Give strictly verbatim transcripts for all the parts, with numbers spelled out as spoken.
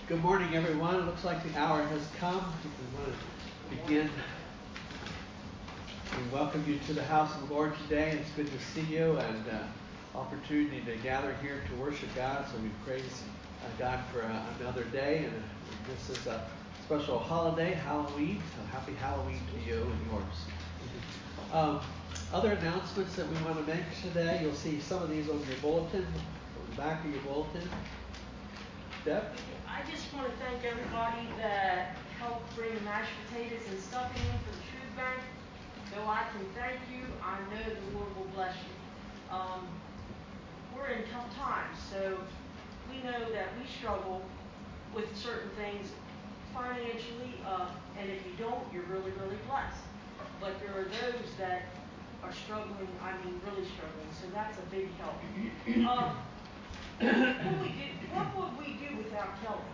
Good morning, everyone. It looks like the hour has come. We want to begin. We welcome you to the house of the Lord today. It's good to see you and uh, opportunity to gather here to worship God. So we praise uh, God for uh, another day. And this is a special holiday, Halloween. So happy Halloween to you and yours. Um, other announcements that we want to make today. You'll see some of these on your bulletin, on the back of your bulletin. Deb? I just want to thank everybody that helped bring the mashed potatoes and stuffing in for the food bank. Though I can thank you, I know the Lord will bless you. Um, we're in tough times, so we know that we struggle with certain things financially, uh, and if you don't, you're really, really blessed. But there are those that are struggling, I mean really struggling, so that's a big help. Um, what would we do, what would we do without Kelly?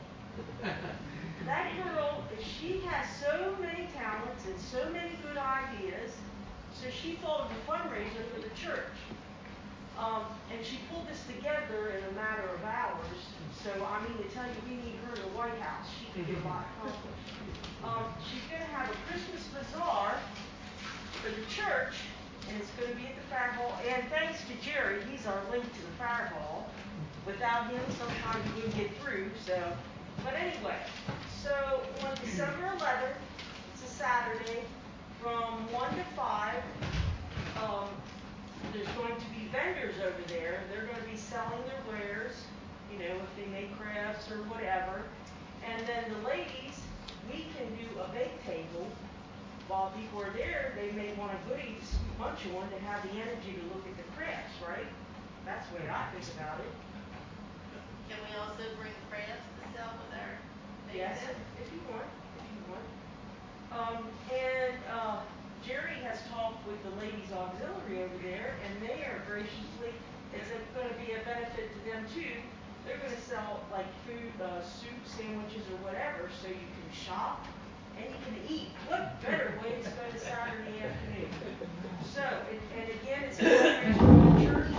That girl, she has so many talents and so many good ideas. So she thought of a fundraiser for the church. Um, and she pulled this together in a matter of hours. So, I mean, to tell you, we need her in the White House. She can get a lot accomplished. Um, she's going to have a Christmas bazaar for the church, and it's going to be at the fire hall. And thanks to Jerry, he's our link to the fire hall. Without him, sometimes we wouldn't get through. So, but anyway, so on December eleventh, it's a Saturday, from one to five, um, there's going to be vendors over there. They're going to be selling their wares, you know, if they make crafts or whatever. And then the ladies, we can do a bake table. While people are there, they may want a goodie to munch on to have the energy to look at the crafts, right? That's the way I think about it. Can we also bring crafts to sell with our Yes, if, if you want, if you want. Um, and uh, Jerry has talked with the ladies auxiliary over there, and they are graciously, it's going to be a benefit to them too. They're going to sell like food, uh, soup, sandwiches, or whatever, so you can shop and you can eat. What better way to spend a Saturday afternoon? So, and, and again, it's a fundraiser for the church.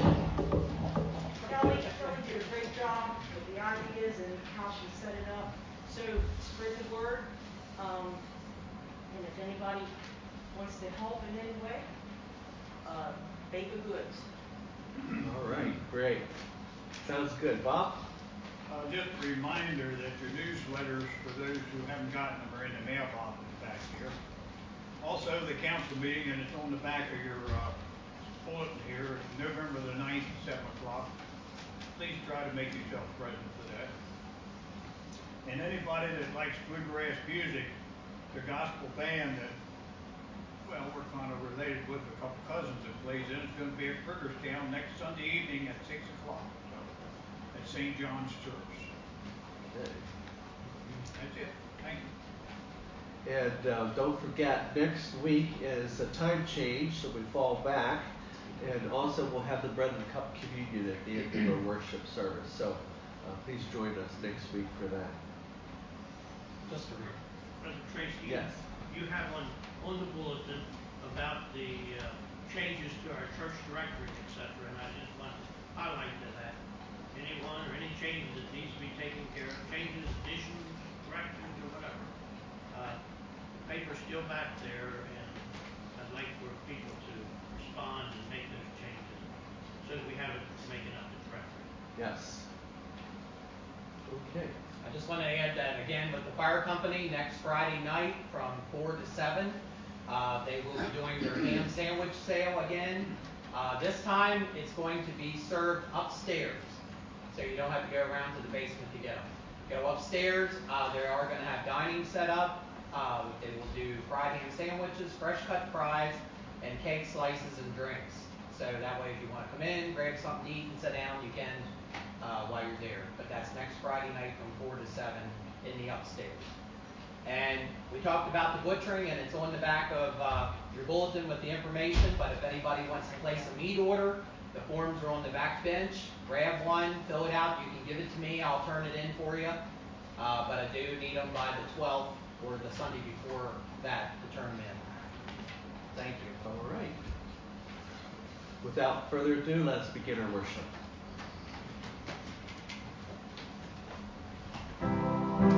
Kelly, Kelly did a great job with the ideas and how she set it up. So spread the word. Um, and if anybody wants to help in any way, uh, bake a goods. All right, great. Sounds good. Bob? Uh, just a reminder that your newsletters, for those who haven't gotten them, are in the mailbox back here. Also, the council meeting, and it's on the back of your uh, bulletin here, November the ninth at seven o'clock. Please try to make yourself present for that. And anybody that likes bluegrass music, the gospel band that, well, we're kind of related with a couple cousins that plays in, it's going to be at Briggerstown next Sunday evening at six o'clock. So, at Saint John's Church. Okay. That's it. Thank you. And uh, don't forget, next week is a time change, so we fall back. And also we'll have the bread and cup communion at the end of our worship service. So uh, please join us next week for that. Just a read. Brother Tracy, yes. You have on, on the bulletin about the uh, changes to our church directory, et cetera, and I just want to highlight to that. Anyone or any changes that needs to be taken care of, changes, additions, corrections, or whatever. Uh, the paper's still back there, and I'd like for people to respond and make those changes so that we have it making up the directory. Yes. Okay. I just want to add that again with the fire company next Friday night from four to seven, uh, they will be doing their ham sandwich sale again. Uh, this time it's going to be served upstairs, so you don't have to go around to the basement to get them. Go upstairs. Uh, they are going to have dining set up. Uh, they will do fried ham sandwiches, fresh cut fries, and cake slices and drinks. So that way, if you want to come in, grab something to eat and sit down, you can. Uh, while you're there. But that's next Friday night from four to seven in the upstairs. And we talked about the butchering, and it's on the back of uh, your bulletin with the information. But if anybody wants to place a meat order, the forms are on the back bench. Grab one, fill it out. You can give it to me. I'll turn it in for you. Uh, but I do need them by the twelfth or the Sunday before that to turn them in. Thank you. All right. Without further ado, let's begin our worship.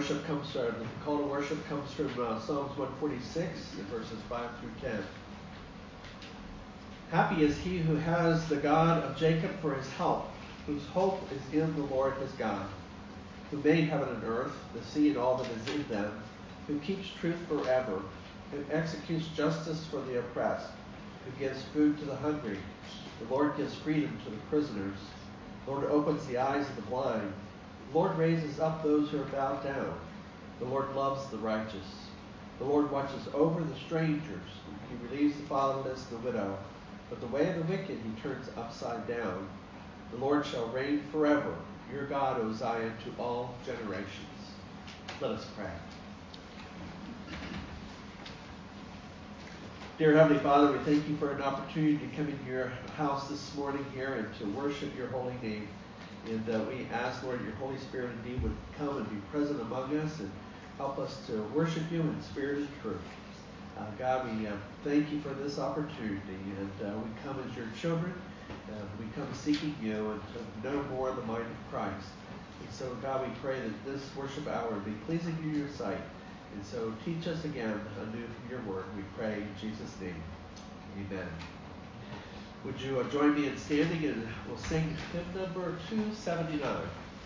worship comes from, the call to worship comes from uh, Psalms one forty-six, verses five through ten. Happy is he who has the God of Jacob for his help, whose hope is in the Lord his God, who made heaven and earth, the sea and all that is in them, who keeps truth forever, who executes justice for the oppressed, who gives food to the hungry. The Lord gives freedom to the prisoners. The Lord opens the eyes of the blind. The Lord raises up those who are bowed down. The Lord loves the righteous. The Lord watches over the strangers. He relieves the fatherless, the widow. But the way of the wicked he turns upside down. The Lord shall reign forever, your God, O Zion, to all generations. Let us pray. Dear Heavenly Father, we thank you for an opportunity to come into your house this morning here and to worship your holy name. And uh, we ask, Lord, your Holy Spirit indeed would come and be present among us and help us to worship you in spirit and truth. Uh, God, we uh, thank you for this opportunity, and uh, we come as your children. Uh, we come seeking you and to know more of the mind of Christ. And so, God, we pray that this worship hour be pleasing to your sight. And so teach us again anew from your word, we pray in Jesus' name. Amen. Would you uh, join me in standing, and we'll sing hymn number two seventy-nine.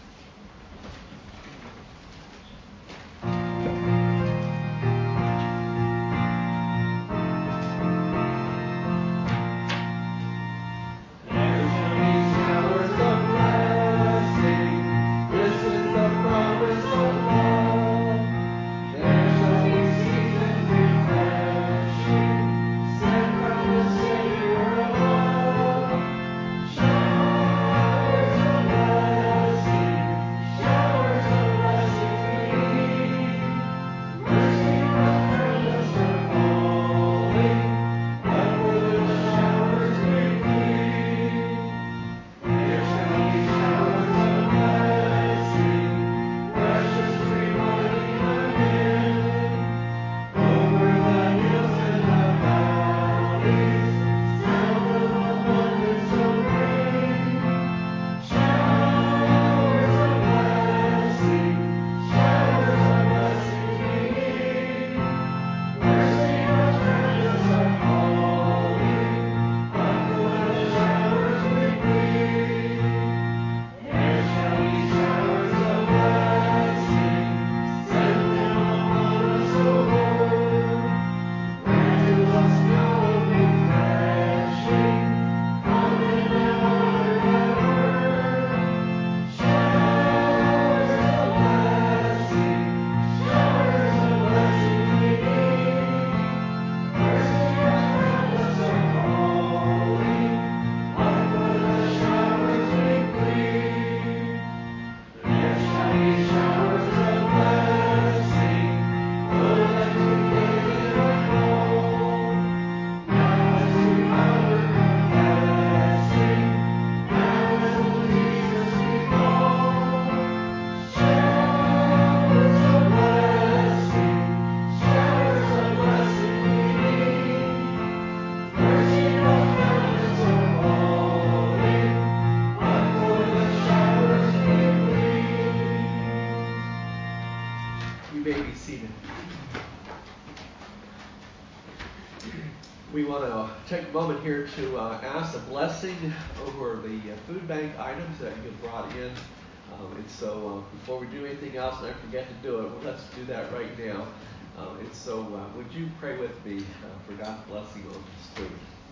We want to take a moment here to uh, ask a blessing over the uh, food bank items that you brought in. Um, and so uh, before we do anything else, and I forget to do it, well, let's do that right now. Um, and so uh, would you pray with me uh, for God's blessing on this food?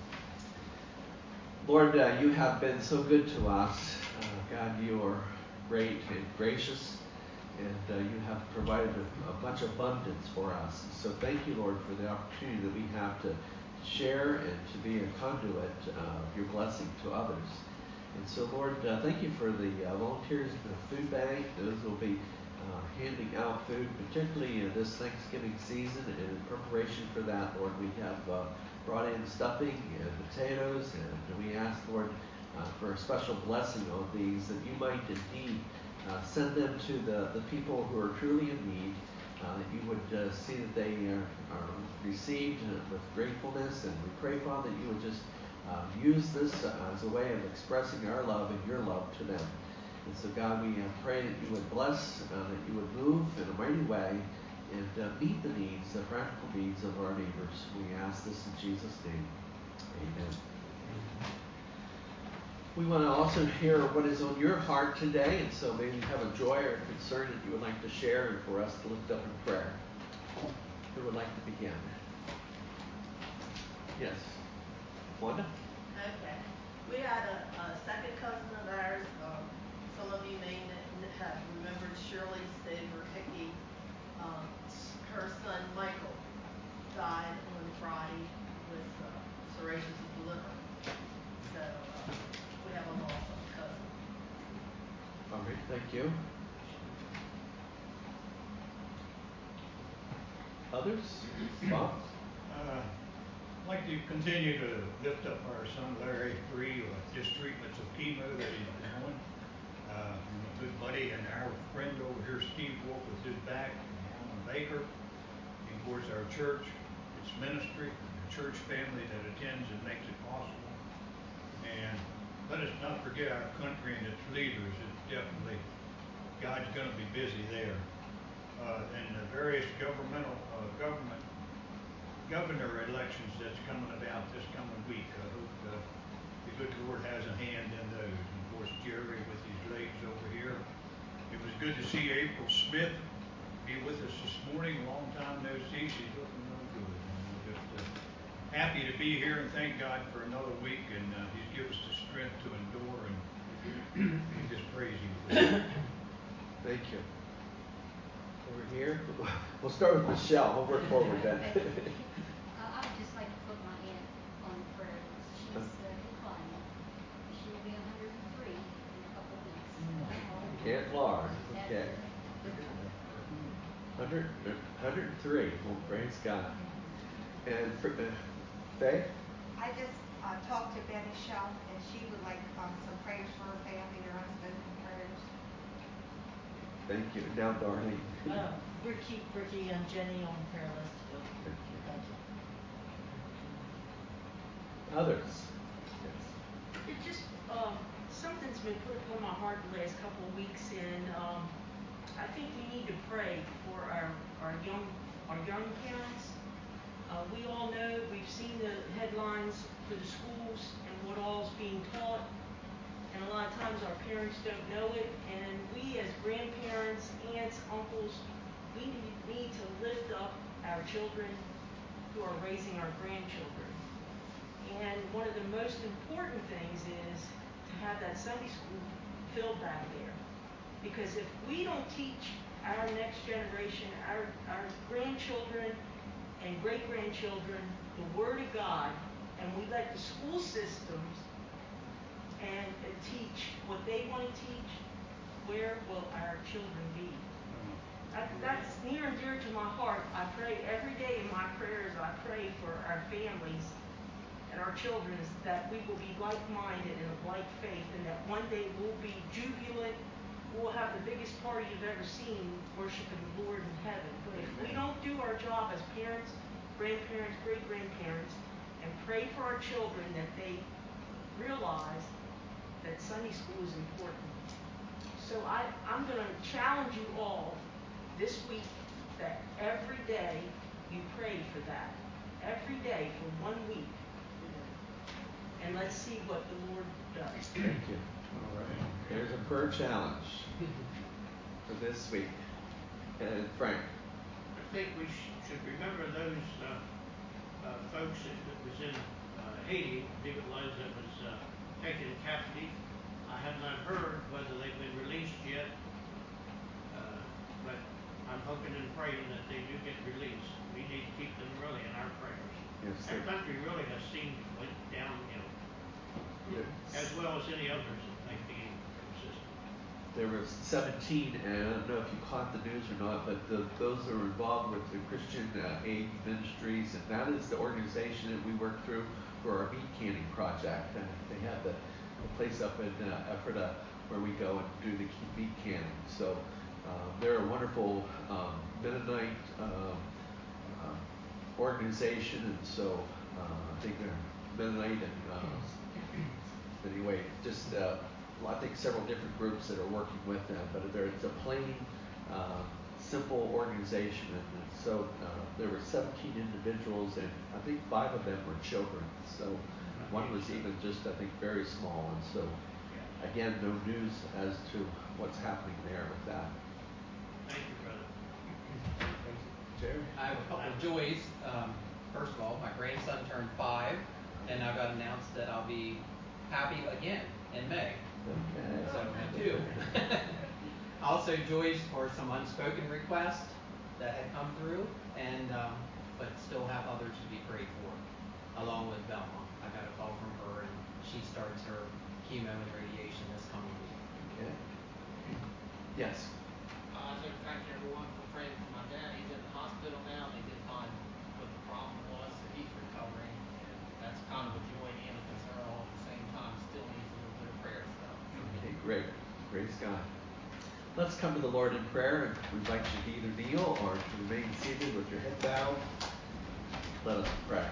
Lord, uh, you have been so good to us. Uh, God, you are great and gracious, and uh, you have provided a, a much abundance for us. So thank you, Lord, for the opportunity that we have to share and to be a conduit uh, of your blessing to others. And so, Lord, uh, thank you for the uh, volunteers in the food bank. Those will be uh, handing out food, particularly in this Thanksgiving season. And in preparation for that, Lord, we have uh, brought in stuffing and potatoes. And we ask, Lord, uh, for a special blessing on these, that you might indeed uh, send them to the, the people who are truly in need. Uh, that you would uh, see that they are, are received uh, with gratefulness, and we pray, Father, that you would just uh, use this uh, as a way of expressing our love and your love to them. And so, God, we uh, pray that you would bless, uh, that you would move in a mighty way and uh, meet the needs, the practical needs of our neighbors. We ask this in Jesus' name. Amen. We want to also hear what is on your heart today, and so maybe you have a joy or a concern that you would like to share and for us to lift up in prayer. Who would like to begin? Yes. Wanda? Okay. We had a, a second cousin of ours, um, some of you may kn- have remembered Shirley Staver Hickey. Um, her son Michael died on Friday with uh, cirrhosis of the liver. So uh, we have a loss of a cousin. All right, thank you. Others? Bob? Uh, I'd like to continue to lift up our son Larry Bree with just treatments of chemo that he's doing. Uh, and a good buddy and our friend over here, Steve Wolf, with his back, and Alan Baker. And of course, our church, its ministry, the church family that attends and makes it possible. And let us not forget our country and its leaders. It's definitely, God's going to be busy there. Uh, and the various governmental, uh, government, governor elections that's coming about this coming week. I hope uh, the good Lord has a hand in those. And of course, Jerry with his legs over here. It was good to see April Smith be with us this morning. Long time no see. She's looking real good. And we're just uh, happy to be here and thank God for another week. And uh, He's given us the strength to endure. And we just praise Him for that. Thank you. Over here. We'll start with Michelle. We'll work forward then. Uh, I would just like to put my aunt on the prayer list. She's uh, declining. She will be one hundred three in a couple of weeks. Aunt Laura. That's Okay. it. one hundred, one hundred three. Well, praise God. And for, uh, Faye? I just uh, talked to Betty Shell, and she would like um, some prayers for her family, her unspoken prayers. Thank you. Now, Darlene. Uh, Ricky, Ricky and Jenny on the prayer list too. Thank you. Thank you. Others? Yes. It just, um, something's been put upon my heart the last couple of weeks, and, um, I think we need to pray for our, our young, our young parents. Uh, we all know, we've seen the headlines for the schools and what all is being taught, and a lot of times our parents don't know it, and we as grandparents, aunts, uncles, we need, need to lift up our children who are raising our grandchildren. And one of the most important things is to have that Sunday school filled back there. Because if we don't teach our next generation, our, our grandchildren and great-grandchildren the Word of God, and we let the school systems and, and teach what they want to teach, where will our children be? That, that's near and dear to my heart. I pray every day in my prayers, I pray for our families and our children that we will be like-minded and of like faith, and that one day we'll be jubilant. We'll have the biggest party you've ever seen worshiping the Lord in heaven. But if we don't do our job as parents, grandparents, great-grandparents, and pray for our children that they realize that Sunday school is important. So I, I'm going to challenge you all this week that every day you pray for that. Every day for one week. And let's see what the Lord does. Thank you. All right. There's a prayer challenge for this week. And Frank. I think we sh- should remember those uh, uh, folks that, that was in uh, Haiti, I believe it was, that was uh, taken captive. I have not heard whether they've been released yet, uh, but I'm hoping and praying that they do get released. We need to keep them really in our prayers. Yes, Our sir. country really has seen went downhill, Yes. as well as any others that may be consistent. There were seventeen, and I don't know if you caught the news or not, but the, those that were involved with the Christian uh, Aid Ministries, and that is the organization that we work through for our meat canning project. And they have the, the place up in uh, Ephrata where we go and do the meat canning. So uh, they're a wonderful um, Mennonite um, uh, organization, and so uh, I think they're Mennonite and uh, anyway, just uh, well, I think several different groups that are working with them, but there, it's a plain, uh, simple organization. And so uh, there were seventeen individuals, and I think five of them were children. So one was even just, I think, very small. And so, again, no news as to what's happening there with that. Thank you, brother. Jerry? I have a couple of joys. Um, first of all, my grandson turned five, and I got announced that I'll be happy again in May. Okay. So, two. Also, joys for some unspoken requests that had come through, and um, but still have others to be prayed for, along with Velma. I got a call from her, and she starts her chemo and radiation this coming week. Okay. Yes. Uh, I'd like to thank everyone for praying for my dad. He's in the hospital now. They did find what the problem was, so he's recovering. And that's kind of a joy and a concern all at the same time. Still needs a little bit of prayer, so. Okay, great. Praise God. Let's come to the Lord in prayer, and we invite you to either kneel or to remain seated with your head bowed. Let us pray.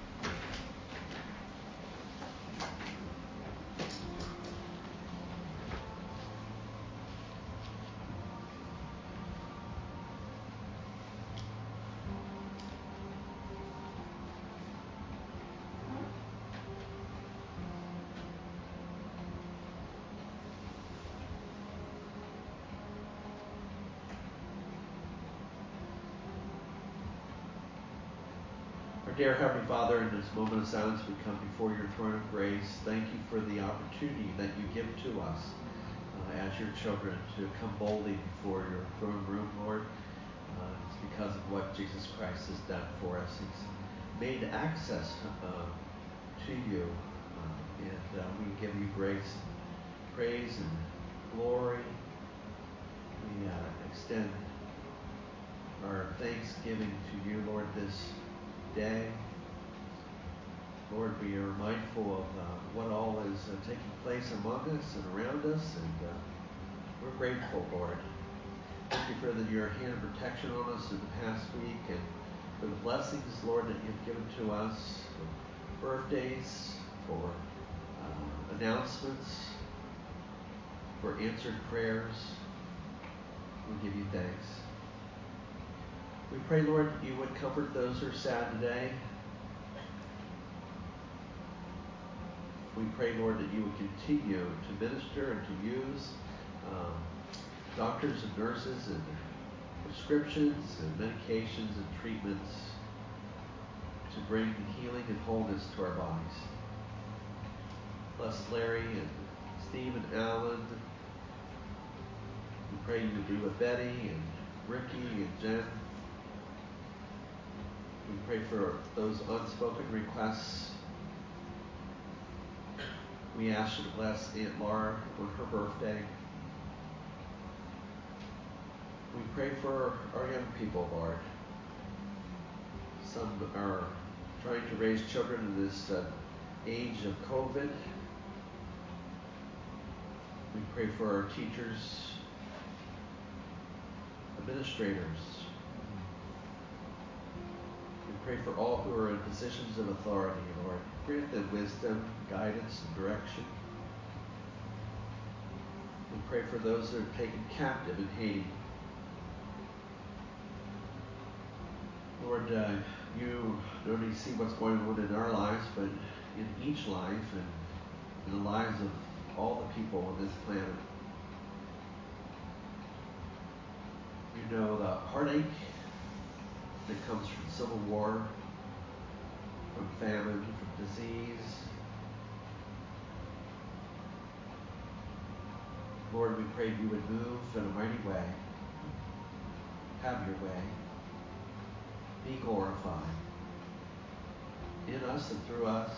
Dear Heavenly Father, in this moment of silence, we come before your throne of grace. Thank you for the opportunity that you give to us uh, as your children to come boldly before your throne room, Lord. Uh, it's because of what Jesus Christ has done for us. He's made access uh, to you, uh, and uh, we give you grace, praise, and glory. We uh, extend our thanksgiving to you, Lord, this day. Lord, we are mindful of uh, what all is uh, taking place among us and around us, and uh, we're grateful, Lord. Thank you for the, your hand of protection on us in the past week, and for the blessings, Lord, that you've given to us, for birthdays, for uh, announcements, for answered prayers. We give you thanks. We pray, Lord, you would comfort those who are sad today. We pray, Lord, that you would continue to minister and to use um, doctors and nurses and prescriptions and medications and treatments to bring healing and wholeness to our bodies. Bless Larry and Steve and Alan. We pray you would be with Betty and Ricky and Jen. We pray for those unspoken requests. We ask you to bless Aunt Laura on her birthday. We pray for our young people, Lord. Some are trying to raise children in this uh, age of COVID. We pray for our teachers, administrators. We pray for all who are in positions of authority, Lord. Grant them wisdom, guidance, and direction. We pray for those that are taken captive in Haiti. Lord, uh, you not only see what's going on in our lives, but in each life and in the lives of all the people on this planet. You know the heartache that comes from civil war, from famine, from disease. Lord, we pray you would move in a mighty way. Have your way. Be glorified in us and through us.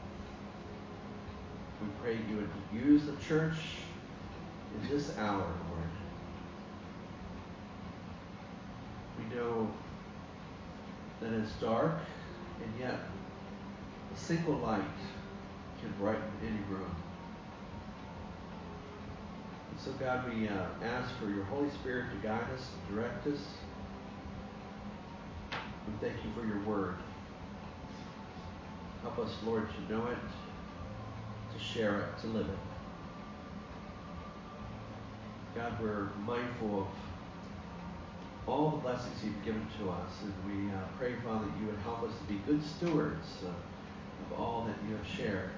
We pray you would use the church in this hour, Lord. We know that it's dark, and yet a single light can brighten any room. And so, God, we uh, ask for your Holy Spirit to guide us and direct us. We thank you for your word. Help us, Lord, to know it, to share it, to live it. God, we're mindful of all the blessings you've given to us, and we uh, pray, Father, that you would help us to be good stewards uh, of all that you have shared.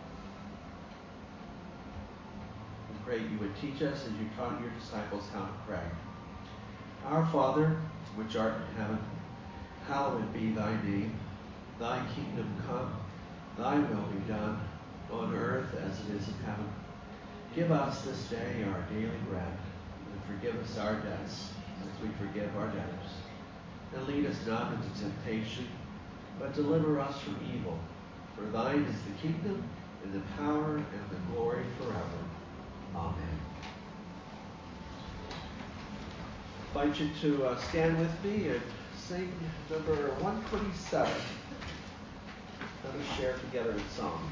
We pray you would teach us as you taught your disciples how to pray. Our Father, which art in heaven, hallowed be thy name. Thy kingdom come, thy will be done, on earth as it is in heaven. Give us this day our daily bread, and forgive us our debts, as we forgive our debtors. And lead us not into temptation, but deliver us from evil. For thine is the kingdom, and the power, and the glory forever. Amen. I invite you to uh, stand with me and sing number one twenty-seven. Let us share together in song.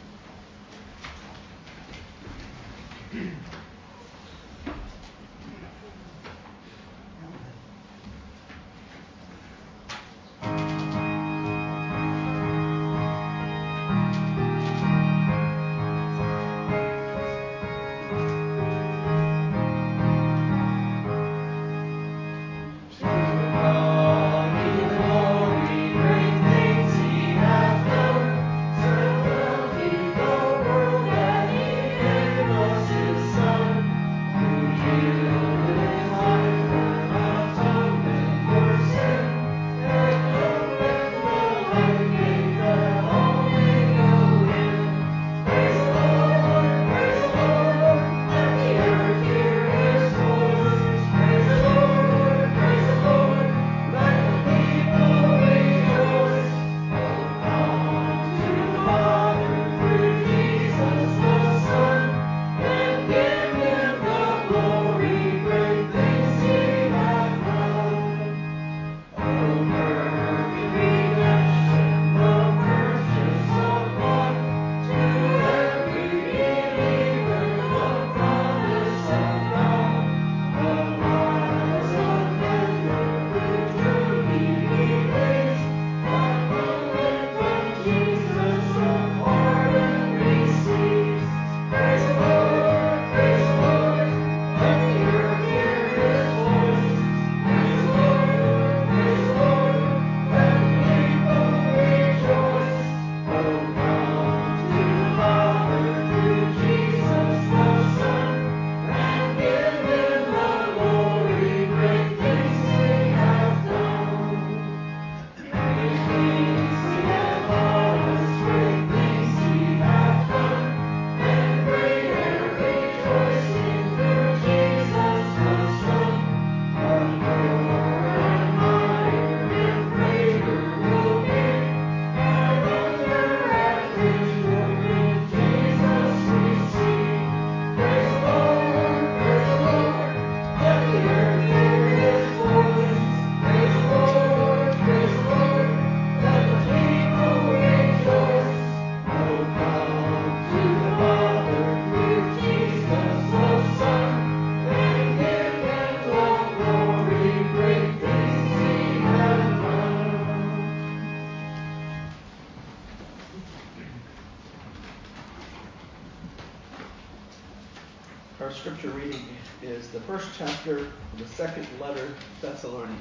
Our scripture reading is the first chapter of the second letter to Thessalonians.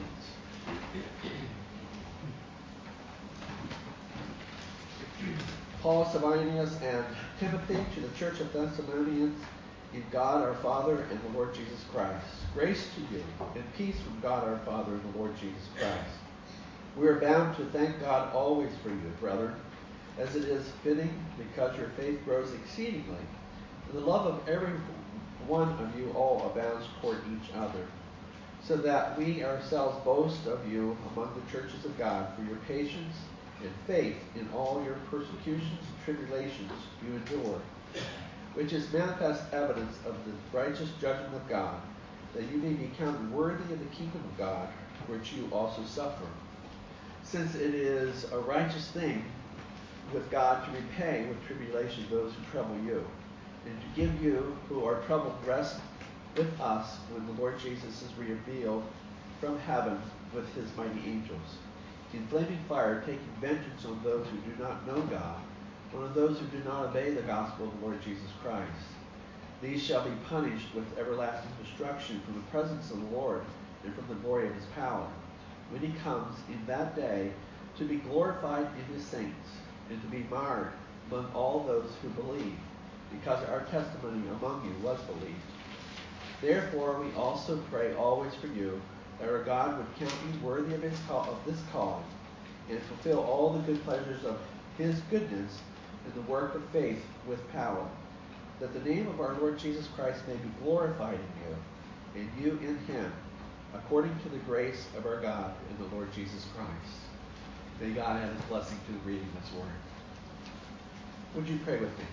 Paul, Silvanus, and Timothy to the church of Thessalonians, in God our Father and the Lord Jesus Christ. Grace to you and peace from God our Father and the Lord Jesus Christ. We are bound to thank God always for you, brethren, as it is fitting, because your faith grows exceedingly, and the love of every one of you all abounds toward each other, so that we ourselves boast of you among the churches of God for your patience and faith in all your persecutions and tribulations you endure, which is manifest evidence of the righteous judgment of God, that you may be counted worthy of the kingdom of God, which you also suffer. Since it is a righteous thing with God to repay with tribulation those who trouble you, and to give you who are troubled rest with us when the Lord Jesus is revealed from heaven with his mighty angels, in flaming fire, taking vengeance on those who do not know God, and on those who do not obey the gospel of the Lord Jesus Christ. These shall be punished with everlasting destruction from the presence of the Lord and from the glory of his power, when he comes in that day to be glorified in his saints, and to be marred among all those who believe, because our testimony among you was believed. Therefore we also pray always for you, that our God would count you worthy of, his call, of this calling, and fulfill all the good pleasures of his goodness in the work of faith with power, that the name of our Lord Jesus Christ may be glorified in you, and you in him, according to the grace of our God and the Lord Jesus Christ. May God add his blessing to the reading of this word. Would you pray with me?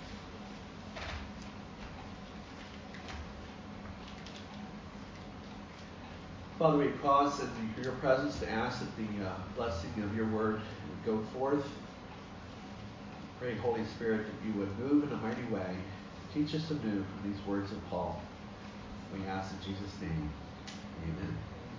Father, we pause in your presence to ask that the uh, blessing of your word would go forth. Pray, Holy Spirit, that you would move in a mighty way. Teach us anew from these words of Paul. We ask in Jesus' name. Amen.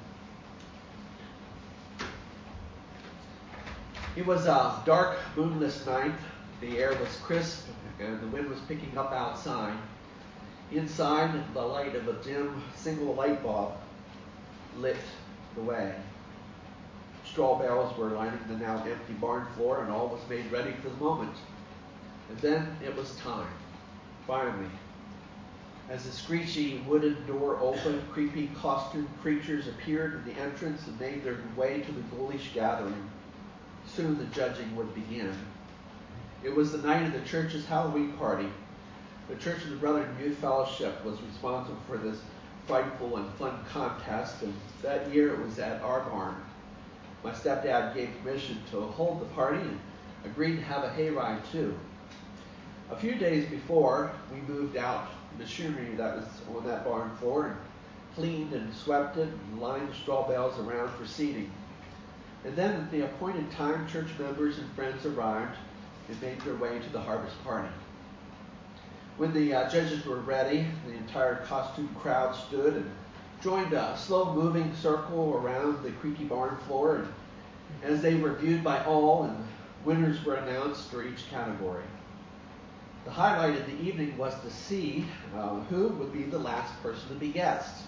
It was a dark, moonless night. The air was crisp, and the wind was picking up outside. Inside, the light of a dim, single light bulb lit the way. Straw bales were lining the now empty barn floor, and all was made ready for the moment. And then it was time, finally. As the screechy wooden door opened, creepy costumed creatures appeared in the entrance and made their way to the ghoulish gathering. Soon the judging would begin. It was the night of the church's Halloween party. The Church of the Brethren Youth Fellowship was responsible for this frightful and fun contest, and that year it was at our barn. My stepdad gave permission to hold the party and agreed to have a hayride too. A few days before, we moved out the machinery that was on that barn floor and cleaned and swept it and lined the straw bales around for seating. And then at the appointed time, church members and friends arrived and made their way to the harvest party. When the uh, judges were ready, the entire costume crowd stood and joined a slow-moving circle around the creaky barn floor, and as they were viewed by all, and winners were announced for each category. The highlight of the evening was to see uh, who would be the last person to be guessed.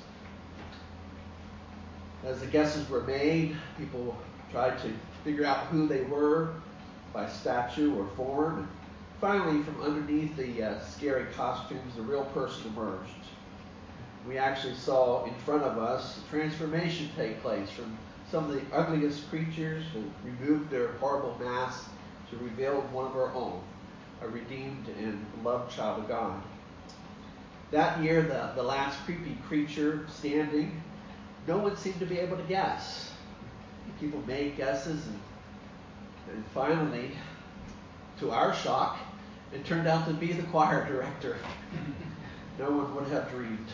As the guesses were made, people tried to figure out who they were by statue or form. And finally, from underneath the uh, scary costumes, the real person emerged. We actually saw in front of us a transformation take place from some of the ugliest creatures who removed their horrible masks to reveal one of our own, a redeemed and loved child of God. That year, the, the last creepy creature standing, no one seemed to be able to guess. People made guesses, and, and finally, to our shock, it turned out to be the choir director. No one would have dreamed.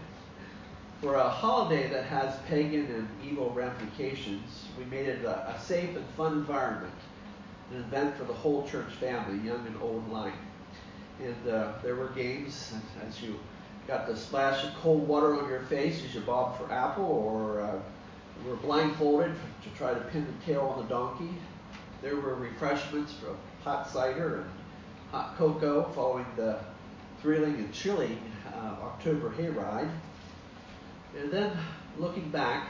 For a holiday that has pagan and evil ramifications, we made it a, a safe and fun environment, an event for the whole church family, young and old alike. And uh, there were games, as you got the splash of cold water on your face as you bobbed for apple, or uh, you were blindfolded to try to pin the tail on the donkey. There were refreshments for hot cider and hot cocoa following the thrilling and chilling uh, October hayride. And then, looking back,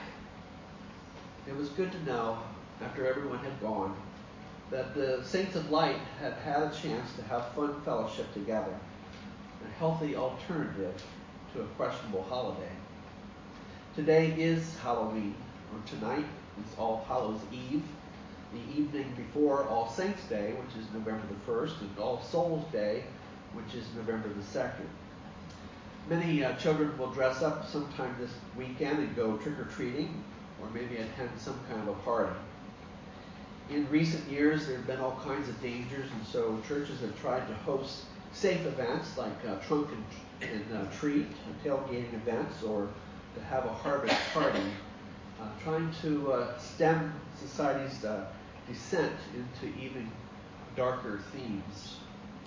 it was good to know, after everyone had gone, that the Saints of Light had had a chance to have fun fellowship together, a healthy alternative to a questionable holiday. Today is Halloween, or tonight is All Hallows Eve, the evening before All Saints Day, which is November the first, and All Souls Day, which is November the second. Many uh, children will dress up sometime this weekend and go trick-or-treating, or maybe attend some kind of a party. In recent years, there have been all kinds of dangers, and so churches have tried to host safe events like uh, trunk and, and uh, treat, tailgating events, or to have a harvest party, uh, trying to uh, stem society's uh, descent into even darker themes.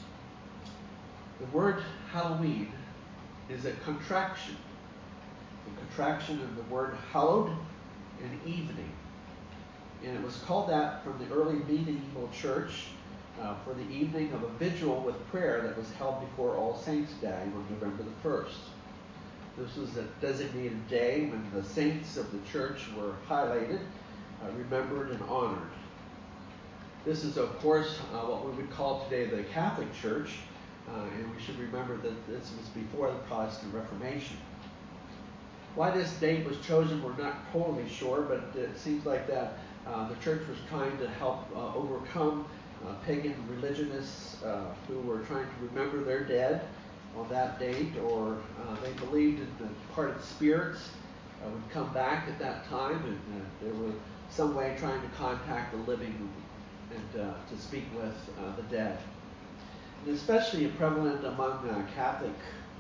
The word Halloween is a contraction, a contraction of the word hallowed and evening. And it was called that from the early medieval church uh, for the evening of a vigil with prayer that was held before All Saints' Day on November the first. This was a designated day when the saints of the church were highlighted, uh, remembered, and honored. This is, of course, uh, what we would call today the Catholic Church, uh, and we should remember that this was before the Protestant Reformation. Why this date was chosen, we're not totally sure, but it seems like that uh, the church was trying to help uh, overcome uh, pagan religionists uh, who were trying to remember their dead on that date, or uh, they believed that the departed spirits uh, would come back at that time, and uh, there were some way trying to contact the living and uh, to speak with uh, the dead. And especially prevalent among uh, Catholic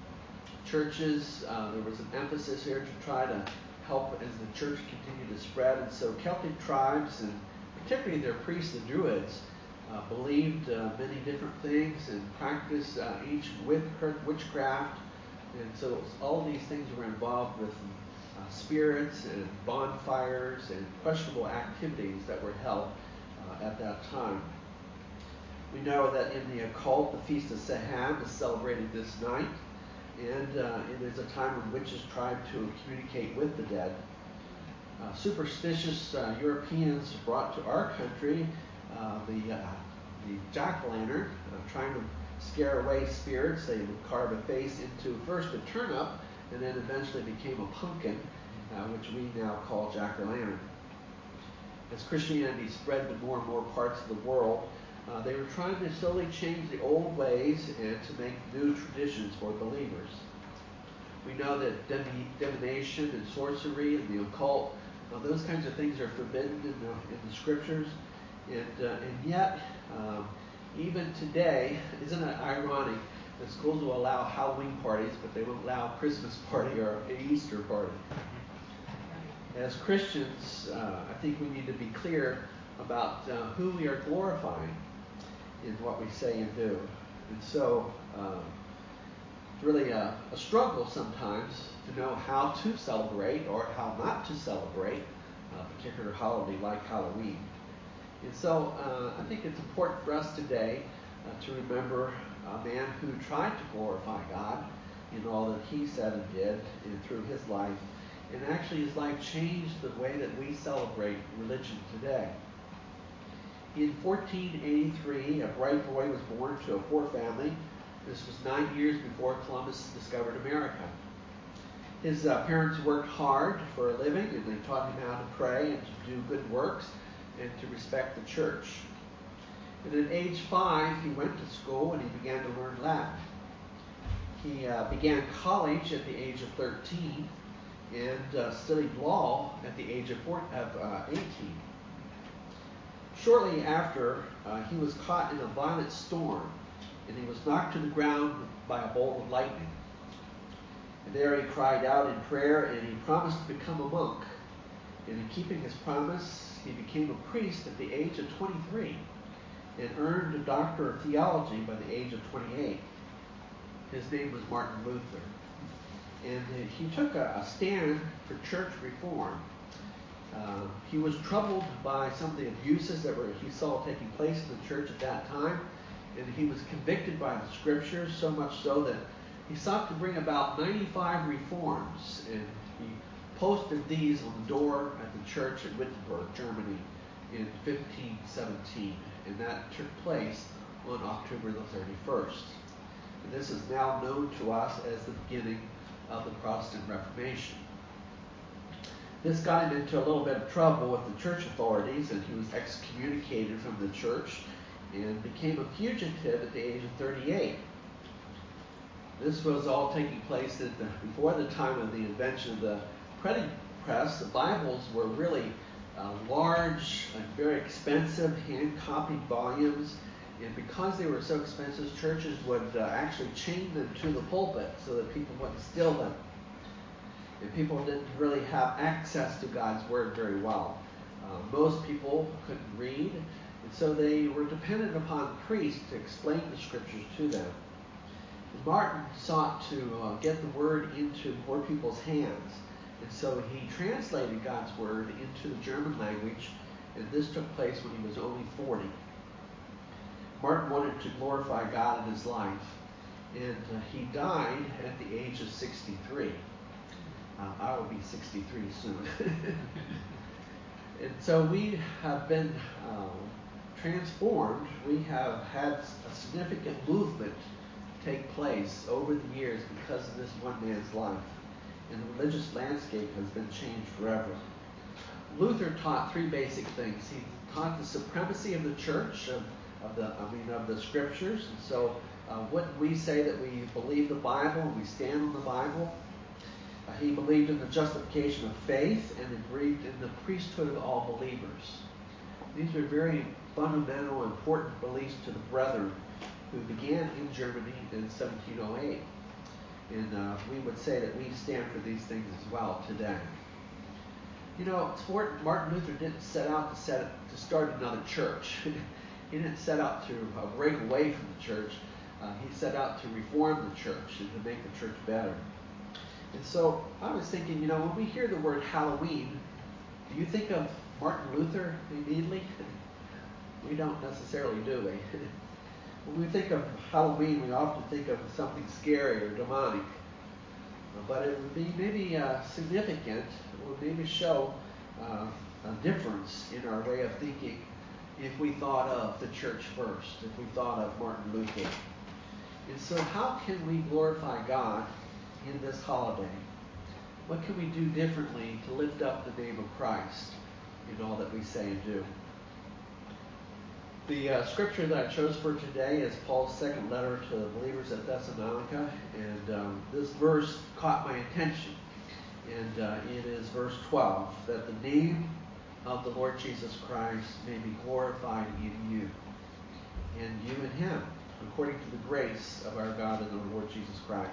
churches, uh, there was an emphasis here to try to help as the church continued to spread. And so Celtic tribes, and particularly their priests, the Druids, uh, believed uh, many different things and practiced uh, each with witchcraft. And so all these things were involved with uh, spirits and bonfires and questionable activities that were held uh, at that time. We know that in the occult, the Feast of Samhain is celebrated this night, and uh, it is a time when witches tried to communicate with the dead. Uh, superstitious uh, Europeans brought to our country uh, the, uh, the jack-o'-lantern, uh, trying to scare away spirits. They would carve a face into first a turnip, and then eventually became a pumpkin, uh, which we now call jack-o'-lantern. As Christianity spread to more and more parts of the world, uh, they were trying to slowly change the old ways and to make new traditions for believers. We know that divination and sorcery and the occult, uh, those kinds of things are forbidden in the, in the scriptures. And, uh, and yet, um, even today, isn't it ironic that schools will allow Halloween parties, but they won't allow a Christmas party or an Easter party? As Christians, uh, I think we need to be clear about uh, who we are glorifying in what we say and do. And so, uh, it's really a, a struggle sometimes to know how to celebrate or how not to celebrate a particular holiday like Halloween. And so, uh, I think it's important for us today uh, to remember a man who tried to glorify God in all that he said and did and through his life. And actually his life changed the way that we celebrate religion today. In fourteen eighty-three, a bright boy was born to a poor family. This was nine years before Columbus discovered America. His uh, parents worked hard for a living, and they taught him how to pray and to do good works and to respect the church. And at age five, he went to school and he began to learn Latin. He uh, began college at the age of thirteen and uh, studied law at the age of, four, of uh, eighteen. Shortly after, uh, he was caught in a violent storm, and he was knocked to the ground by a bolt of lightning. And there he cried out in prayer, and he promised to become a monk. And in keeping his promise, he became a priest at the age of twenty-three, and earned a doctor of theology by the age of twenty-eight. His name was Martin Luther. And he took a, a stand for church reform. Uh, he was troubled by some of the abuses that were he saw taking place in the church at that time, and he was convicted by the scriptures, so much so that he sought to bring about ninety-five reforms, and he posted these on the door at the church in Wittenberg, Germany, in fifteen seventeen, and that took place on October the thirty-first. And this is now known to us as the beginning of the Protestant Reformation. This got him into a little bit of trouble with the church authorities, and he was excommunicated from the church and became a fugitive at the age of thirty-eight. This was all taking place at the, before the time of the invention of the printing press. The Bibles were really uh, large, uh, very expensive, hand-copied volumes, and because they were so expensive, churches would uh, actually chain them to the pulpit so that people wouldn't steal them. And people didn't really have access to God's Word very well. Uh, most people couldn't read, and so they were dependent upon priests to explain the Scriptures to them. And Martin sought to uh, get the Word into poor people's hands, and so he translated God's Word into the German language, and this took place when he was only forty. Martin wanted to glorify God in his life, and uh, he died at the age of sixty-three. Uh, I will be sixty-three soon. And so we have been uh, transformed. We have had a significant movement take place over the years because of this one man's life. And the religious landscape has been changed forever. Luther taught three basic things. He taught the supremacy of the church, of, of the I mean of the scriptures. And so uh, wouldn't we say that we believe the Bible and we stand on the Bible? Uh, he believed in the justification of faith and he believed in the priesthood of all believers. These are very fundamental, important beliefs to the brethren who began in Germany in seventeen oh eight. And uh, we would say that we stand for these things as well today. You know, Martin Luther didn't set out to set to start another church. He didn't set out to uh, break away from the church. Uh, he set out to reform the church and to make the church better. And so I was thinking, you know, when we hear the word Halloween, do you think of Martin Luther immediately? We don't necessarily, do we? When we think of Halloween, we often think of something scary or demonic. But it would be maybe uh, significant, it would maybe show uh, a difference in our way of thinking if we thought of the church first, if we thought of Martin Luther. And so how can we glorify God in this holiday? What can we do differently to lift up the name of Christ in all that we say and do? The uh, scripture that I chose for today is Paul's second letter to the believers at Thessalonica, and um, this verse caught my attention. And uh, it is verse twelve, that the name of the Lord Jesus Christ may be glorified in you, and you in him, according to the grace of our God and the Lord Jesus Christ.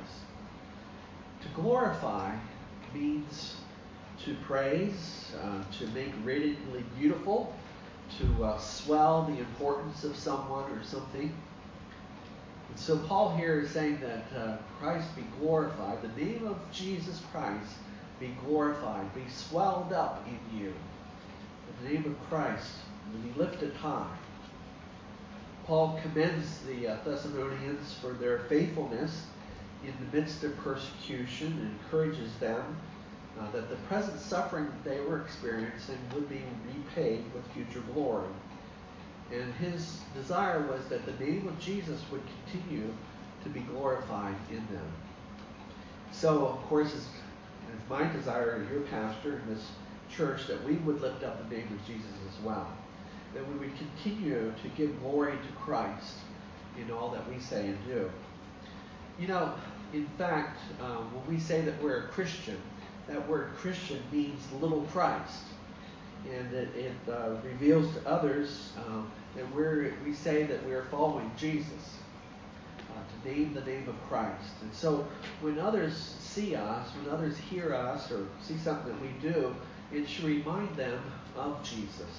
To glorify means to praise, uh, to make radiantly beautiful, to uh, swell the importance of someone or something. And so Paul here is saying that uh, Christ be glorified, the name of Jesus Christ be glorified, be swelled up in you. The name of Christ will be lifted high. Paul commends the uh, Thessalonians for their faithfulness in the midst of persecution and encourages them Uh, that the present suffering that they were experiencing would be repaid with future glory. And his desire was that the name of Jesus would continue to be glorified in them. So, of course, it's, it's my desire as your pastor in this church that we would lift up the name of Jesus as well. That we would continue to give glory to Christ in all that we say and do. You know, in fact, uh, when we say that we're a Christian, that word Christian means little Christ, and it, it uh, reveals to others um, that we're, we say that we are following Jesus, uh, to name the name of Christ. And so when others see us, when others hear us or see something that we do, it should remind them of Jesus.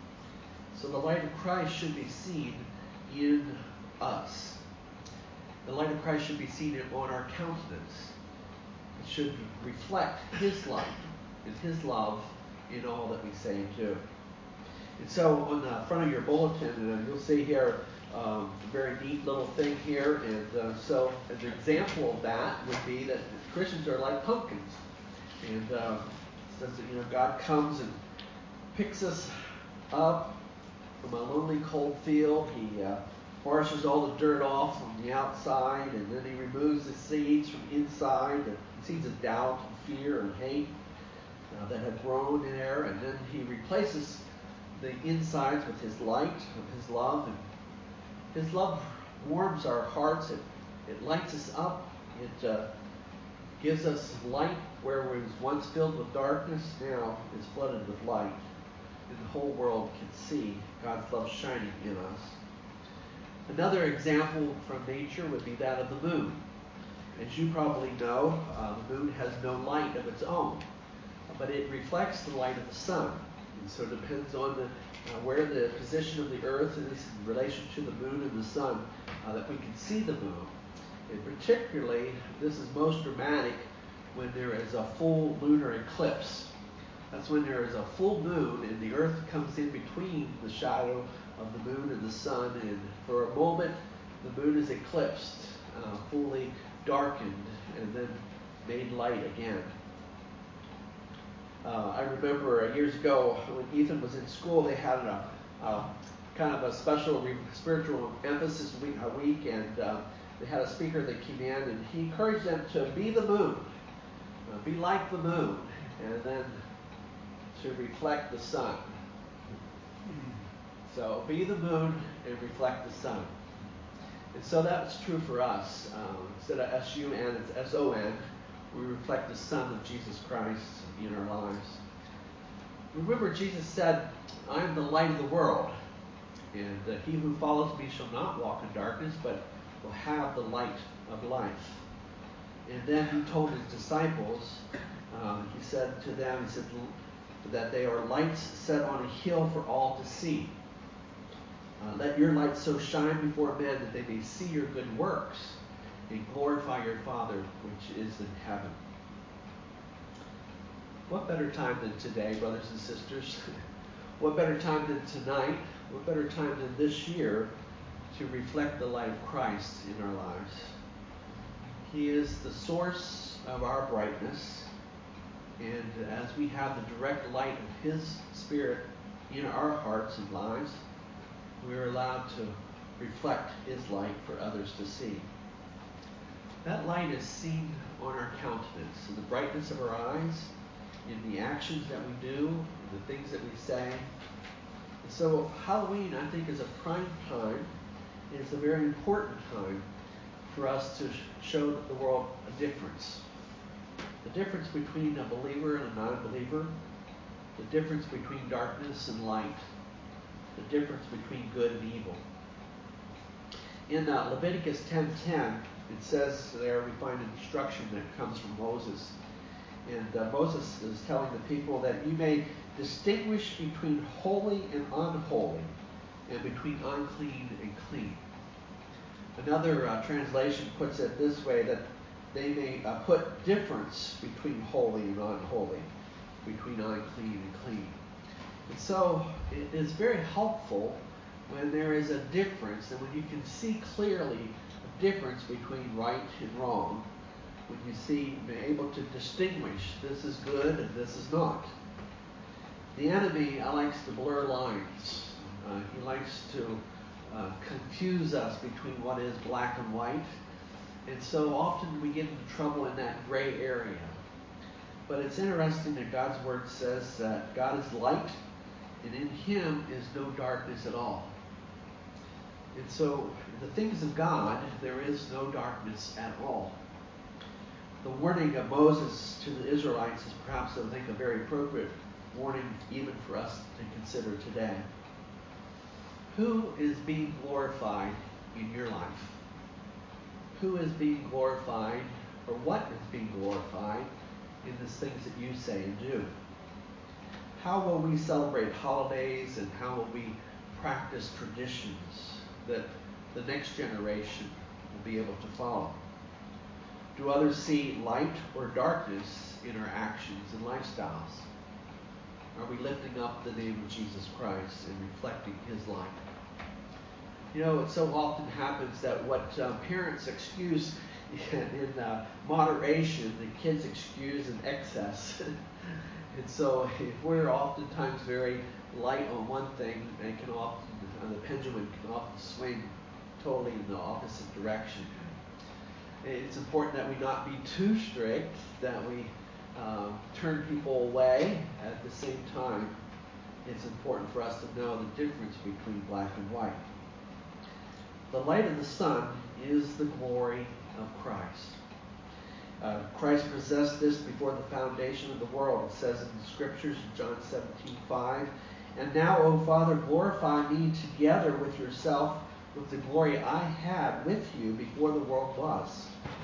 So the light of Christ should be seen in us. The light of Christ should be seen on our countenance. It should reflect his light and his love in all that we say and do. And so on the front of your bulletin, uh, you'll see here um, a very neat little thing here. And uh, so an example of that would be that Christians are like pumpkins. And uh, it says that, you know, God comes and picks us up from a lonely cold field. He uh, washes all the dirt off from the outside, and then he removes the seeds from inside, the seeds of doubt and fear and hate uh, that have grown in there, and then he replaces the insides with his light, of his love, and his love warms our hearts. It, it lights us up. It uh, gives us light where it was once filled with darkness, now is flooded with light, and the whole world can see God's love shining in us. Another example from nature would be that of the moon. As you probably know, uh, the moon has no light of its own, but it reflects the light of the sun. And so it depends on the, uh, where the position of the earth is in relation to the moon and the sun, uh, that we can see the moon. And particularly, this is most dramatic when there is a full lunar eclipse. That's when there is a full moon and the earth comes in between the shadow of the moon and the sun, and for a moment the moon is eclipsed, uh, fully darkened, and then made light again. Uh, I remember years ago when Ethan was in school, they had a, a kind of a special re- spiritual emphasis week, a week, and uh, they had a speaker that came in, and he encouraged them to be the moon, uh, be like the moon, and then to reflect the sun. So be the moon and reflect the sun. And so that's true for us. Um, instead of S U N, it's S O N. We reflect the Son of Jesus Christ in our lives. Remember, Jesus said, I am the light of the world, and uh, he who follows me shall not walk in darkness, but will have the light of life. And then he told his disciples, um, he said to them, he said that they are lights set on a hill for all to see. Uh, let your light so shine before men that they may see your good works and glorify your Father which is in heaven. What better time than today, brothers and sisters? What better time than tonight? What better time than this year to reflect the light of Christ in our lives? He is the source of our brightness, and as we have the direct light of His Spirit in our hearts and lives, we are allowed to reflect His light for others to see. That light is seen on our countenance, in the brightness of our eyes, in the actions that we do, in the things that we say. And so Halloween, I think, is a prime time. It's a very important time for us to show the world a difference. The difference between a believer and a non-believer. The difference between darkness and light. The difference between good and evil. In uh, Leviticus ten ten, it says there we find instruction that comes from Moses. And uh, Moses is telling the people that you may distinguish between holy and unholy, and between unclean and clean. Another uh, translation puts it this way, that they may uh, put difference between holy and unholy, between unclean and clean. And so it is very helpful when there is a difference, and when you can see clearly a difference between right and wrong, when you see, you're able to distinguish this is good and this is not. The enemy uh, likes to blur lines. Uh, he likes to uh, confuse us between what is black and white. And so often we get into trouble in that gray area. But it's interesting that God's Word says that God is light, and in Him is no darkness at all. And so in the things of God, there is no darkness at all. The warning of Moses to the Israelites is perhaps, I think, a very appropriate warning even for us to consider today. Who is being glorified in your life? Who is being glorified, or what is being glorified in the things that you say and do? How will we celebrate holidays, and how will we practice traditions that the next generation will be able to follow? Do others see light or darkness in our actions and lifestyles? Are we lifting up the name of Jesus Christ and reflecting His light? You know, it so often happens that what uh, parents excuse in, in uh, moderation, the kids excuse in excess. And so if we're oftentimes very light on one thing, it can often, uh, the pendulum can often swing totally in the opposite direction. It's important that we not be too strict, that we um, turn people away. At the same time, it's important for us to know the difference between black and white. The light of the sun is the glory of Christ. Uh, Christ possessed this before the foundation of the world. It says in the Scriptures, in John seventeen five, and now, O Father, glorify me together with yourself with the glory I had with you before the world was.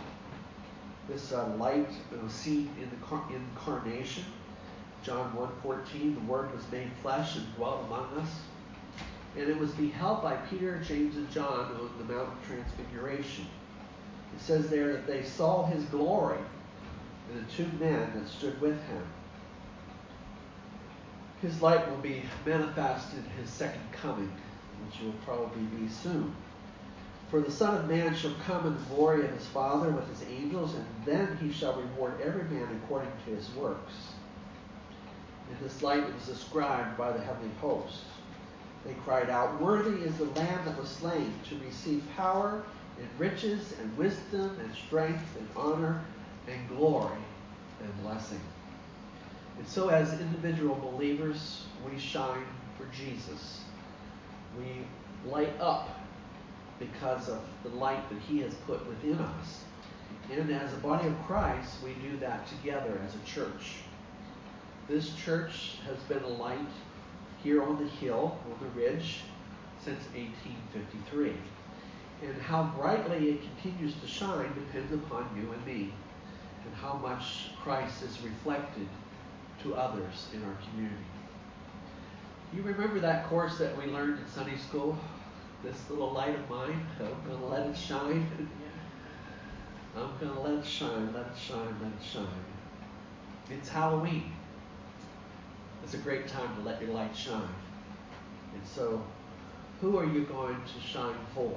This uh, light was seen in the car- incarnation. John one fourteen, the Word was made flesh and dwelt among us. And it was beheld by Peter, James, and John on the Mount of Transfiguration. It says there that they saw His glory and the two men that stood with Him. His light will be manifest in His second coming, which will probably be soon. For the Son of Man shall come in the glory of his Father with his angels, and then he shall reward every man according to his works. And this light was described by the heavenly host. They cried out, "Worthy is the Lamb that was slain to receive power and riches and wisdom and strength and honor and glory and blessing." And so as individual believers, we shine for Jesus. We light up because of the light that he has put within us. And as a body of Christ, we do that together as a church. This church has been a light here on the hill, on the ridge, since eighteen fifty-three. And how brightly it continues to shine depends upon you and me, and how much Christ is reflected to others in our community. You remember that course that we learned in Sunday school? This little light of mine, I'm going to let it shine. I'm going to let it shine, let it shine, let it shine. It's Halloween. It's a great time to let your light shine. And so, who are you going to shine for?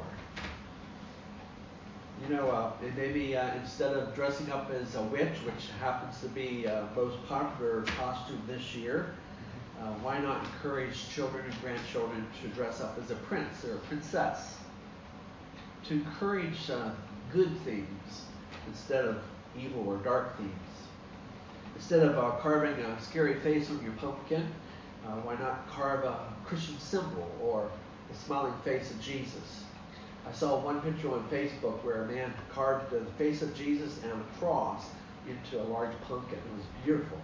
You know, uh, maybe uh, instead of dressing up as a witch, which happens to be uh, most popular costume this year, uh, why not encourage children and grandchildren to dress up as a prince or a princess? To encourage uh, good themes instead of evil or dark themes. Instead of uh, carving a scary face on your pumpkin, uh, why not carve a Christian symbol or the smiling face of Jesus? I saw one picture on Facebook where a man carved the face of Jesus and a cross into a large pumpkin. It was beautiful.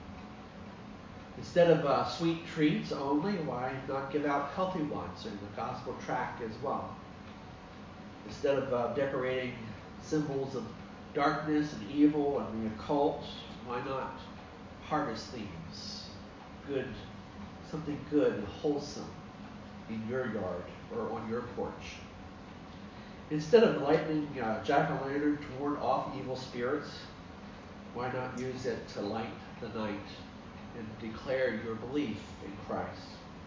Instead of uh, sweet treats only, why not give out healthy ones in the gospel tract as well? Instead of uh, decorating symbols of darkness and evil and the occult, why not harvest themes? Good, something good and wholesome in your yard or on your porch. Instead of lighting uh, jack-o'-lantern to ward off evil spirits, why not use it to light the night and declare your belief in Christ?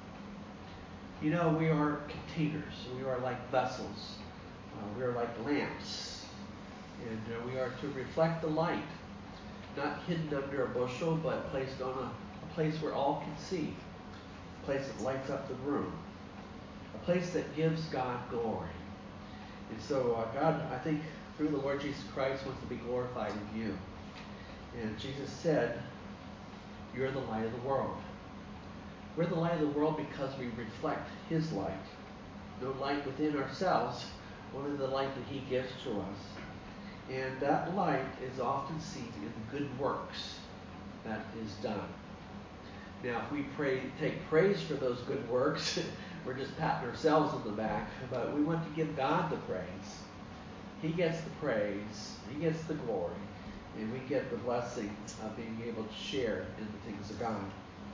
You know, we are containers. We are like vessels. Uh, we are like lamps. And uh, we are to reflect the light, not hidden under a bushel, but placed on a, a place where all can see, a place that lights up the room, a place that gives God glory. And so uh, God, I think, through the Lord Jesus Christ, wants to be glorified in you. And Jesus said, "You're the light of the world." We're the light of the world because we reflect his light. No light within ourselves, only the light that he gives to us. And that light is often seen in the good works that is done. Now, if we pray, take praise for those good works, we're just patting ourselves on the back, but we want to give God the praise. He gets the praise, he gets the glory, and we get the blessing of being able to share in the things of God.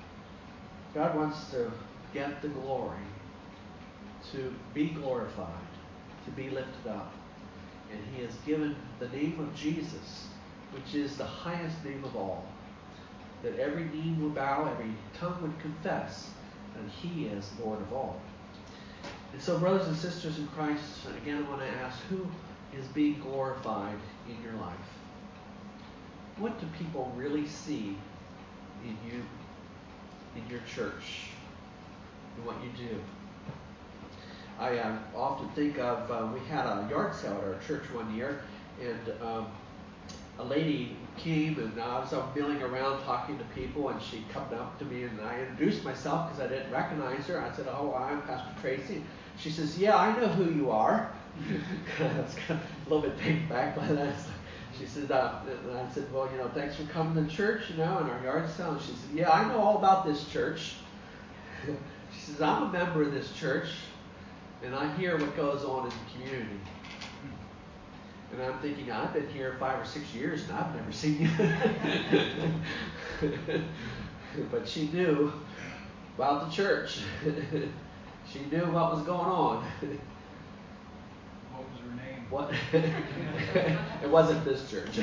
God wants to get the glory, to be glorified, to be lifted up. And he has given the name of Jesus, which is the highest name of all, that every knee will bow, every tongue would confess that he is Lord of all. And so, brothers and sisters in Christ, again I want to ask, who is being glorified in your life? What do people really see in you, in your church, in what you do? I uh, often think of, uh, we had a yard sale at our church one year, and um, a lady came, and I was out milling around talking to people, and she come up to me, and I introduced myself because I didn't recognize her. I said, "Oh, I'm Pastor Tracy." She says, "Yeah, I know who you are." I was kind of a little bit taken back by that. She said, uh, and I said, "Well, you know, thanks for coming to church, you know, in our yard sale." And she said, "Yeah, I know all about this church." She says, "I'm a member of this church, and I hear what goes on in the community." And I'm thinking, I've been here five or six years and I've never seen you. But she knew about the church. She knew what was going on. What was her name? What? It wasn't this church.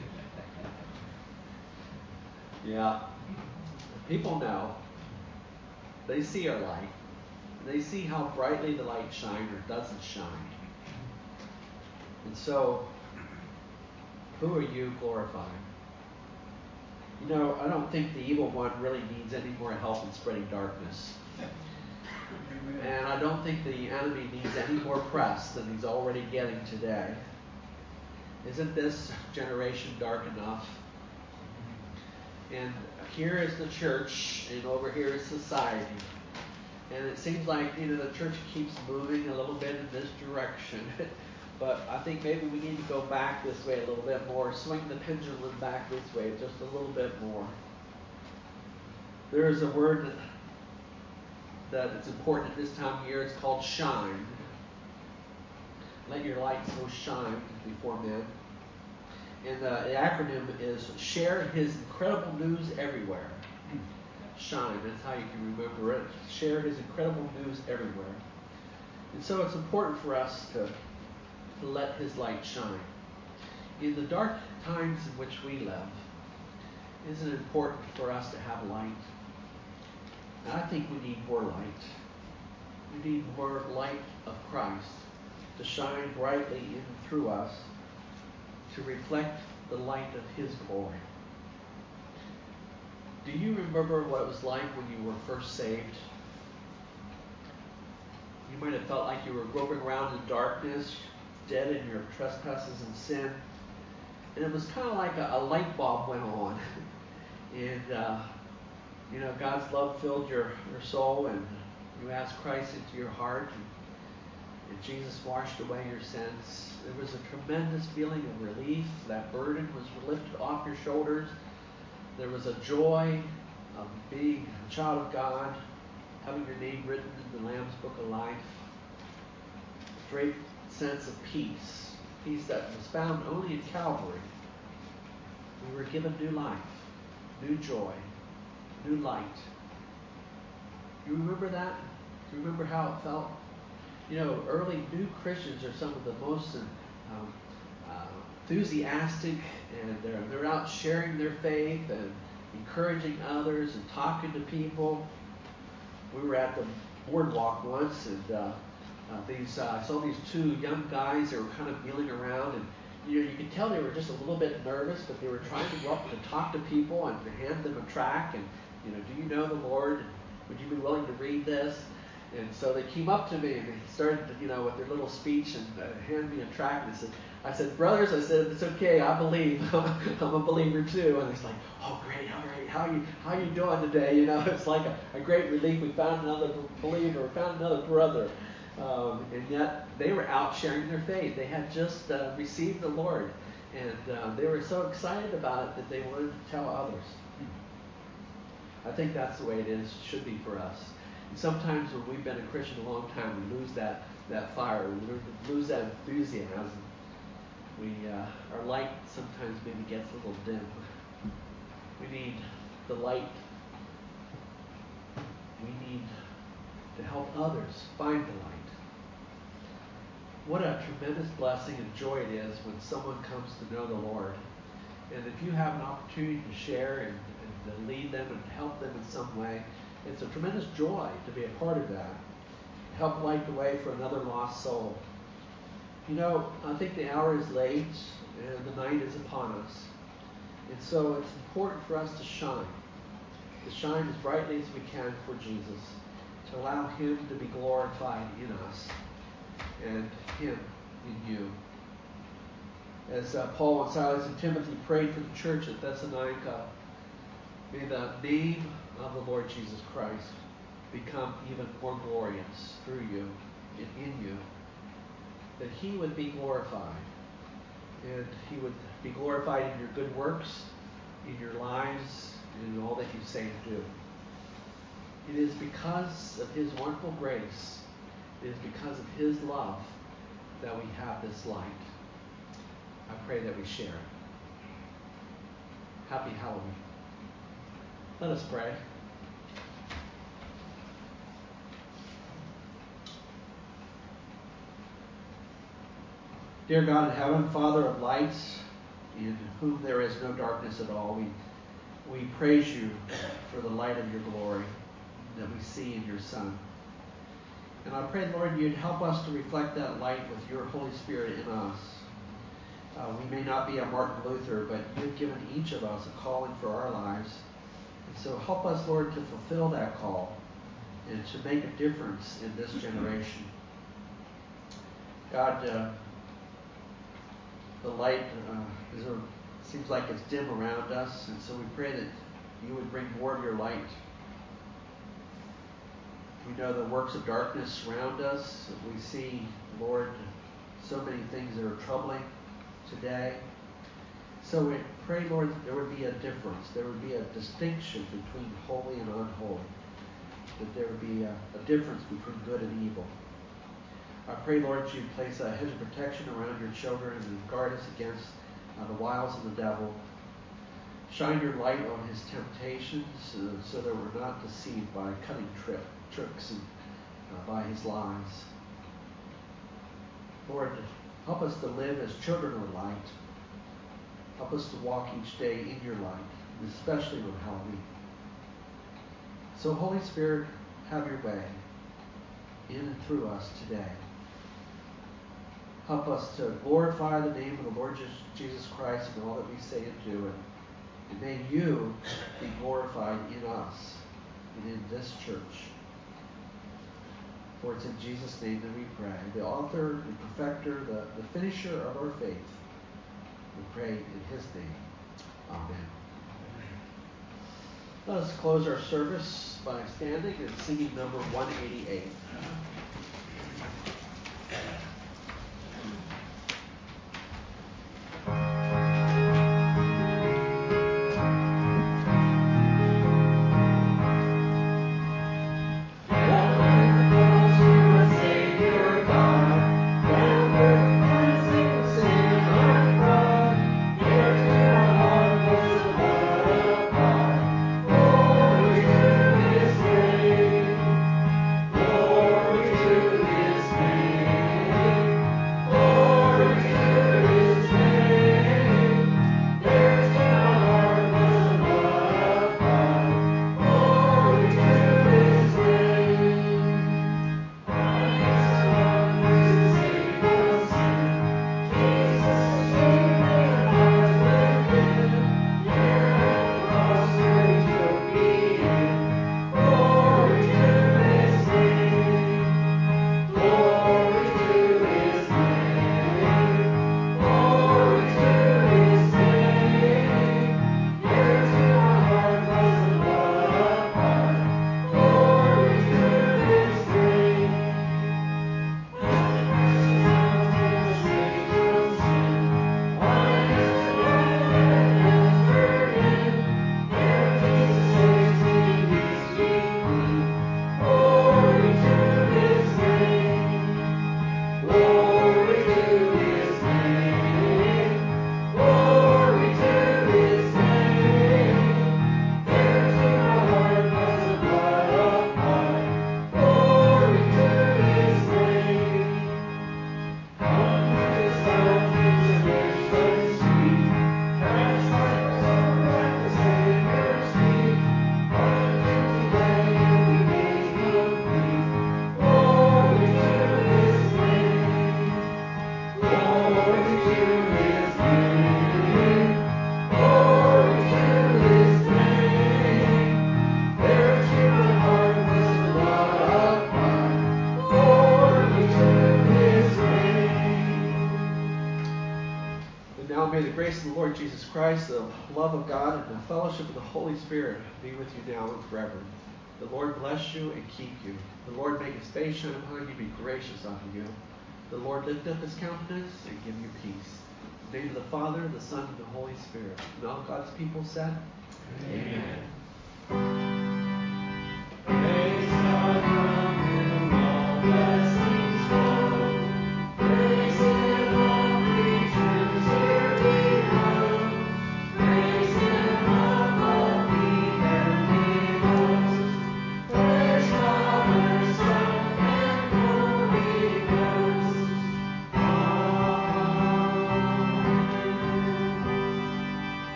Yeah. People know. They see our light. And they see how brightly the light shines or doesn't shine. And so, who are you glorifying? You know, I don't think the evil one really needs any more help in spreading darkness. And I don't think the enemy needs any more press than he's already getting today. Isn't this generation dark enough? And here is the church, and over here is society. And it seems like, you know, the church keeps moving a little bit in this direction. But I think maybe we need to go back this way a little bit more, swing the pendulum back this way just a little bit more. There is a word that, that is important at this time of year. It's called shine. Let your light so shine before men. And uh, the acronym is share his incredible news everywhere. Shine, that's how you can remember it. Share his incredible news everywhere. And so it's important for us to, to let his light shine. In the dark times in which we live, isn't it important for us to have light? And I think we need more light. We need more light of Christ to shine brightly in through us to reflect the light of his glory. Do you remember what it was like when you were first saved? You might have felt like you were groping around in darkness, dead in your trespasses and sin. And it was kind of like a, a light bulb went on. and, uh, you know, God's love filled your, your soul, and you asked Christ into your heart, and, and Jesus washed away your sins. There was a tremendous feeling of relief. That burden was lifted off your shoulders. There was a joy of being a child of God, having your name written in the Lamb's Book of Life. A great sense of peace, peace that was found only in Calvary. We were given new life, new joy, new light. You remember that? Do you remember how it felt? You know, early new Christians are some of the most um, uh, enthusiastic, and they're, they're out sharing their faith and encouraging others and talking to people. We were at the boardwalk once, and uh, uh, these uh, I saw these two young guys that were kind of milling around, and you know, you could tell they were just a little bit nervous, but they were trying to go up and talk to people and to hand them a tract, and you know, do you know the Lord? And would you be willing to read this? And so they came up to me and they started, to, you know, with their little speech and uh, handed me a tract. And I said, I said, brothers, I said, it's okay, I believe. I'm a believer too. And it's like, oh, great, all right, how you how you doing today? You know, it's like a, a great relief. We found another believer, found another brother. Um, and yet they were out sharing their faith. They had just uh, received the Lord. And uh, they were so excited about it that they wanted to tell others. I think that's the way it is, should be for us. And sometimes when we've been a Christian a long time, we lose that, that fire, we lose that enthusiasm. We, uh, our light sometimes maybe gets a little dim. We need the light. We need to help others find the light. What a tremendous blessing and joy it is when someone comes to know the Lord. And if you have an opportunity to share and, and to lead them and help them in some way, it's a tremendous joy to be a part of that. Help light the way for another lost soul. You know, I think the hour is late and the night is upon us. And so it's important for us to shine. To shine as brightly as we can for Jesus. To allow him to be glorified in us and him in you. As uh, Paul and Silas and Timothy prayed for the church at Thessalonica, may the name of the Lord Jesus Christ become even more glorious through you and in you. That he would be glorified. And he would be glorified in your good works, in your lives, and in all that you say and do. It is because of his wonderful grace, it is because of his love that we have this light. I pray that we share it. Happy Halloween. Let us pray. Dear God in heaven, Father of lights, in whom there is no darkness at all, we, we praise you for the light of your glory. that we see in your Son. And I pray, Lord, you'd help us to reflect that light with your Holy Spirit in us. Uh, we may not be a Martin Luther, but you've given each of us a calling for our lives. And so help us, Lord, to fulfill that call and to make a difference in this generation. God, uh, the light uh, is a, seems like it's dim around us, and so we pray that you would bring more of your light. We know the works of darkness surround us. We see, Lord, so many things that are troubling today. So we pray, Lord, that there would be a difference. There would be a distinction between holy and unholy. That there would be a, a difference between good and evil. I pray, Lord, that you place a hedge of protection around your children and guard us against uh, the wiles of the devil. Shine your light on his temptations uh, so that we're not deceived by cunning trip, tricks and uh, by his lies. Lord, help us to live as children of light. Help us to walk each day in your light, especially on Halloween. So, Holy Spirit, have your way in and through us today. Help us to glorify the name of the Lord Jesus Christ in all that we say and do. And, and may you be glorified in us and in this church. For it's in Jesus' name that we pray. The author, the perfecter, the, the finisher of our faith. We pray in his name. Amen. Let us close our service by standing and singing number one eighty-eight. May the grace of the Lord Jesus Christ, the love of God, and the fellowship of the Holy Spirit be with you now and forever. The Lord bless you and keep you. The Lord make his face shine upon you, be gracious unto you. The Lord lift up his countenance and give you peace. In the name of the Father, the Son, and the Holy Spirit. And all God's people said, Amen. Amen.